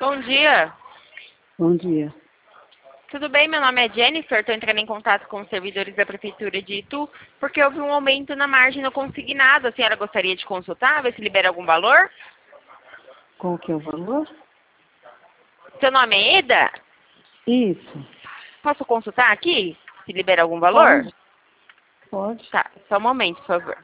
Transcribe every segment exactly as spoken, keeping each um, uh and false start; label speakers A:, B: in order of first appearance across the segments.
A: Bom dia.
B: Bom dia.
A: Tudo bem? Meu nome é Jennifer. Estou entrando em contato com os servidores da Prefeitura de Itu porque houve um aumento na margem no consignado. A senhora gostaria de consultar, ver se libera algum valor?
B: Qual que é o valor?
A: Seu nome é Eda?
B: Isso.
A: Posso consultar aqui? Se libera algum valor?
B: Pode. Pode.
A: Tá, só um momento, por favor.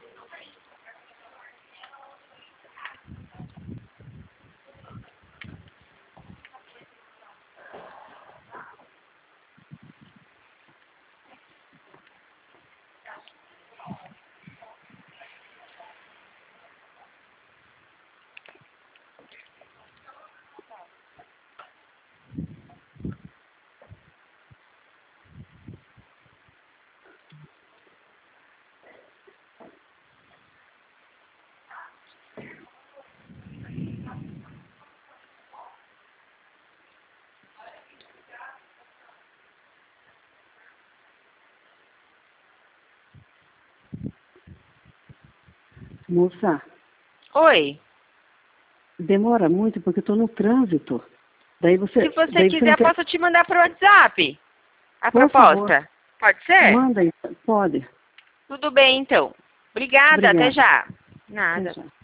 B: Moça,
A: Oi.
B: demora muito porque eu tô no trânsito. Daí você,
A: Se você
B: daí você não
A: quiser,
B: quer...
A: posso te mandar para o WhatsApp a
B: Por favor,
A: proposta. Pode ser?
B: manda aí. Pode.
A: Tudo bem, então. Obrigada, até
B: Obrigada.
A: já.
B: Até
A: Nada.
B: já.